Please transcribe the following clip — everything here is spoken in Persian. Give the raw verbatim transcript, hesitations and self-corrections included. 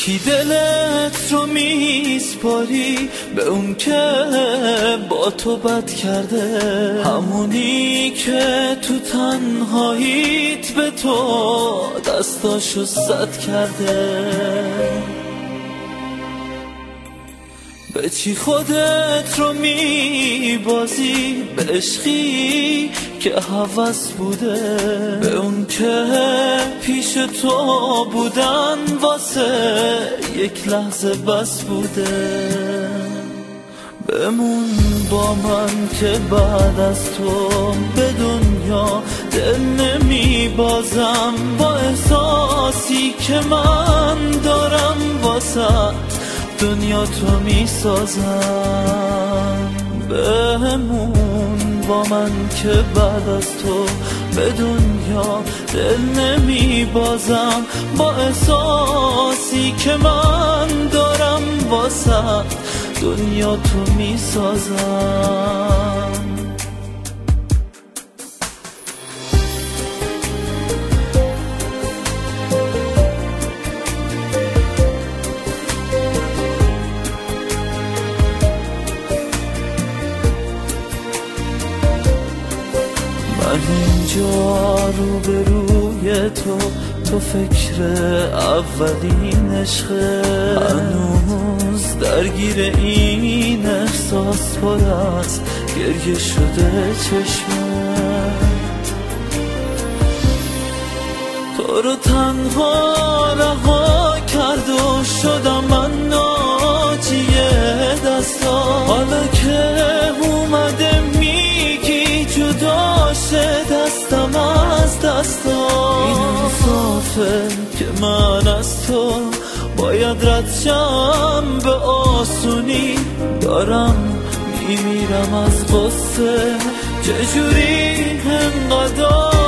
کی دلت رو میسپاری به اون که با تو بد کرده، همونی که تو تنهاییت به تو دستاشو سد کرده. به چی خودت رو میبازی؟ به عشقی که هوس بوده، به اون که پیش تو بودن واسه یک لحظه بس بوده. بمون با من که بعد از تو به دنیا دل نمیبازم، با احساسی که من دارم واسه دنیا تو میسازم. بمون با من که بعد از تو به دنیا دل نمیبازم، با احساسی که من دارم واسه دنیا تو میسازم. من اینجا رو به روی تو، تو فکر اولین عشقه، هنوز درگیر این احساس پر از گریه شده چشمه. تو رو تنها رها کرد و شدم من ناجی دستا، حالا که اومده میگی جدا شه دستم از دستا. این انصافه که من از تو باید رد شم به آسونی، دارم میمیرم از غصه چجوری انقدر